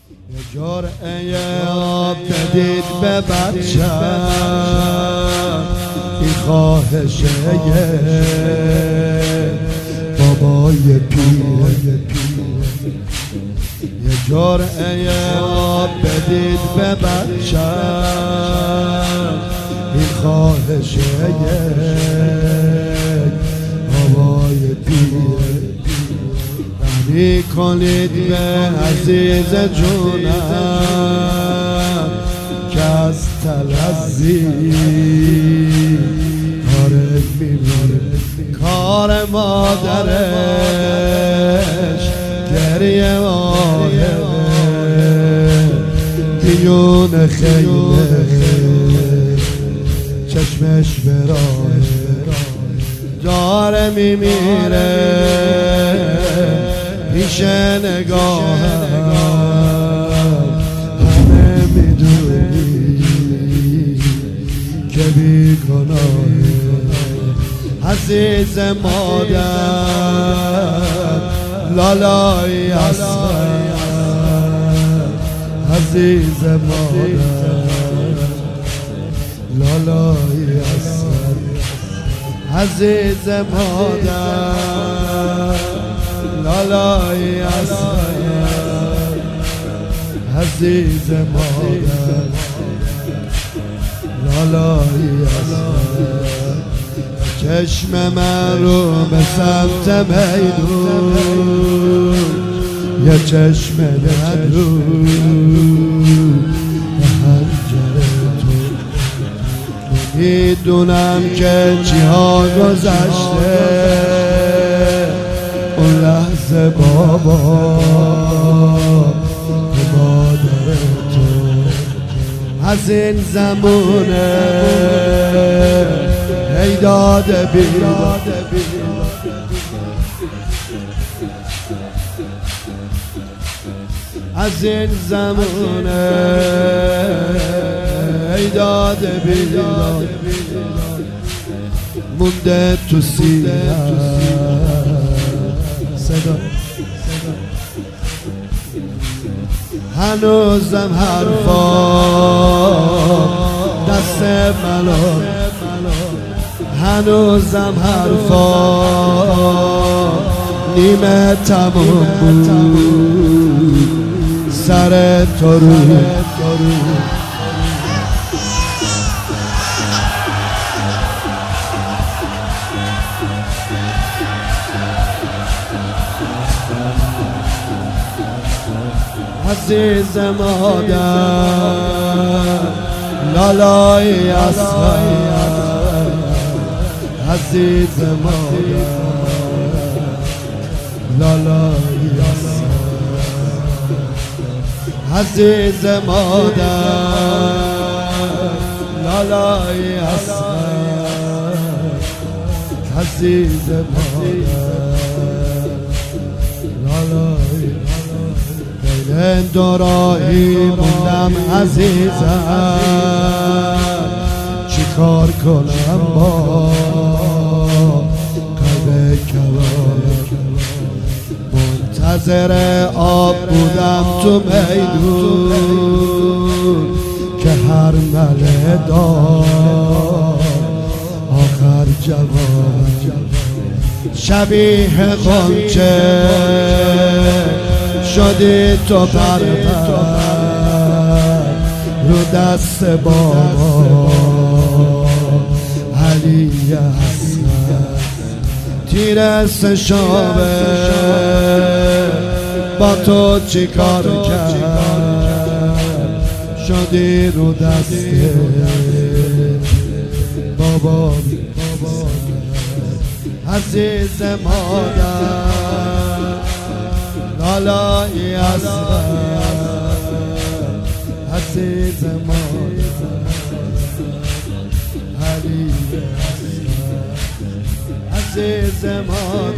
یه جرعه آب بدید به بچم، این خواهشه بابای پیره. یه جرعه آب بدید به بچم، این خواهشه بابای پیره. رحمی کنید به عزیز جونم که از تلذی کارت میبره. کار مادرش گریه ماهه دیون خیله، چشمش براهه داره میمیره پیش نگاهم. همه میدونی که بیگناهه عزیز مادر، لالای اصغر عزیز مادر، لالای اصغر عزیز مادر، لالای اصغر عزیز مادر، لالای اصغر. چشم من رو به سمت میدون، یه چشم ندرو به حنجره تو. میدونم که چی ها گذشته اون لحظه بابا به مادر تو. از این زمونه ای داده بیداد، از این زمونه ای داده بیداد، مونده تو سینه صدا. هنوزم حرفا دست منو، هنوزم حرفا نیمه تموم بود سر تو رو. عزیز مادر، لالای اصغر عزیز مادر، لالای اصغر عزیز مادر، لالای اصغر عزیز مادر، لالای. بین دو راهی موندم عزیزم، چی کار کنم با قلب کباب. منتظر آب بودم تو میدون که هر مله دار آخر جواب. شبیه غنچه شدی تو پرپر رو دست بابا علی اصغر. تیر سشابه با تو چی کار کرد، شدی رو دست بابا. عزیز مادر، لالای اصغر عزیز مادر، علی اصغر عزیز مادر.